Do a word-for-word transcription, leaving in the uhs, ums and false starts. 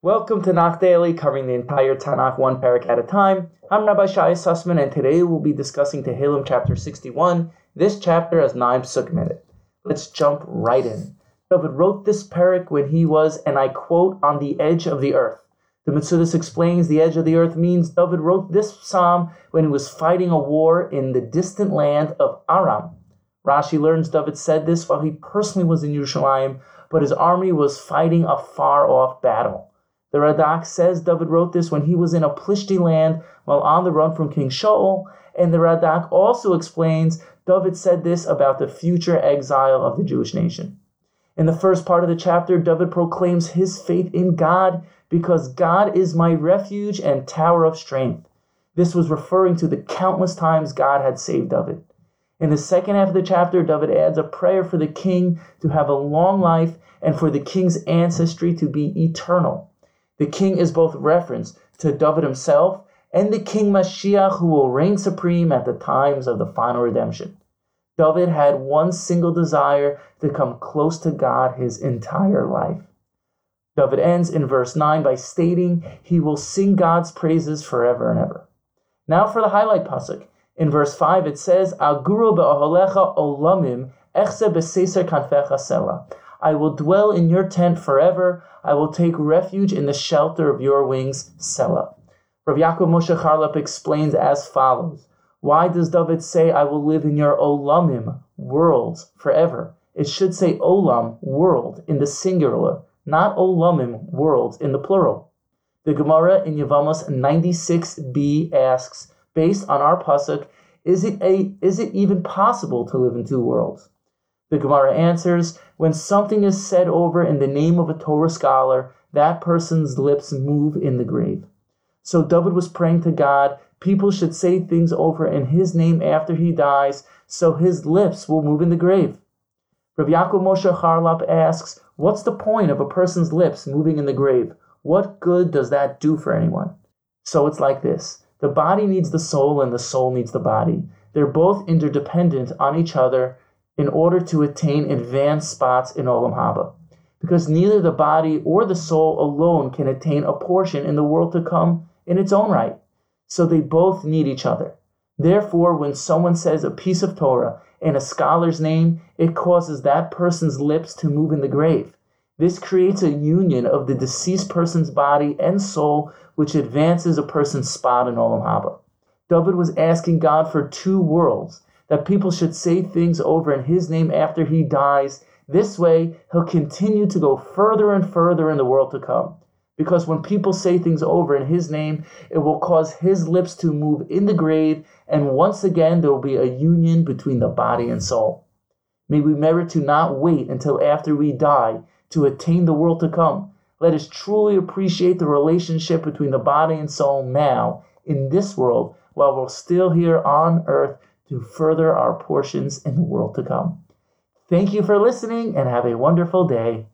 Welcome to Tanakh Daily, covering the entire Tanakh one parak at a time. I'm Rabbi Shai Sussman, and today we'll be discussing Tehillim chapter sixty-one. This chapter has nine psukim in it. Let's jump right in. David wrote this parak when he was, and I quote, on the edge of the earth. The Metzudas explains the edge of the earth means David wrote this psalm when he was fighting a war in the distant land of Aram. Rashi learns David said this while he personally was in Yerushalayim, but his army was fighting a far-off battle. The Radak says David wrote this when he was in a Plishti land while on the run from King Shaul, and the Radak also explains David said this about the future exile of the Jewish nation. In the first part of the chapter, David proclaims his faith in God because God is my refuge and tower of strength. This was referring to the countless times God had saved David. In the second half of the chapter, David adds a prayer for the king to have a long life and for the king's ancestry to be eternal. The king is both reference to David himself and the King Mashiach who will reign supreme at the times of the final redemption. David had one single desire to come close to God his entire life. David ends in verse nine by stating he will sing God's praises forever and ever. Now for the highlight pasuk. In verse five it says, Aguro be'oholecha olamim echse beseser kanfecha sela. I will dwell in your tent forever. I will take refuge in the shelter of your wings, Selah. Rav Yaakov Moshe Charlap explains as follows. Why does David say, I will live in your olamim, worlds, forever? It should say olam, world, in the singular, not olamim, worlds, in the plural. The Gemara in Yevamos ninety-six b asks, based on our pasuk, is it a is it even possible to live in two worlds? The Gemara answers, when something is said over in the name of a Torah scholar, that person's lips move in the grave. So David was praying to God, people should say things over in his name after he dies, so his lips will move in the grave. Rav Yaakov Moshe Charlap asks, what's the point of a person's lips moving in the grave? What good does that do for anyone? So it's like this. The body needs the soul and the soul needs the body. They're both interdependent on each other in order to attain advanced spots in Olam Haba. Because neither the body or the soul alone can attain a portion in the world to come in its own right. So they both need each other. Therefore, when someone says a piece of Torah in a scholar's name, it causes that person's lips to move in the grave. This creates a union of the deceased person's body and soul, which advances a person's spot in Olam Haba. David was asking God for two worlds, that people should say things over in his name after he dies. This way, he'll continue to go further and further in the world to come. Because when people say things over in his name, it will cause his lips to move in the grave, and once again there will be a union between the body and soul. May we merit to not wait until after we die to attain the world to come. Let us truly appreciate the relationship between the body and soul now, in this world, while we're still here on earth, to further our portions in the world to come. Thank you for listening and have a wonderful day.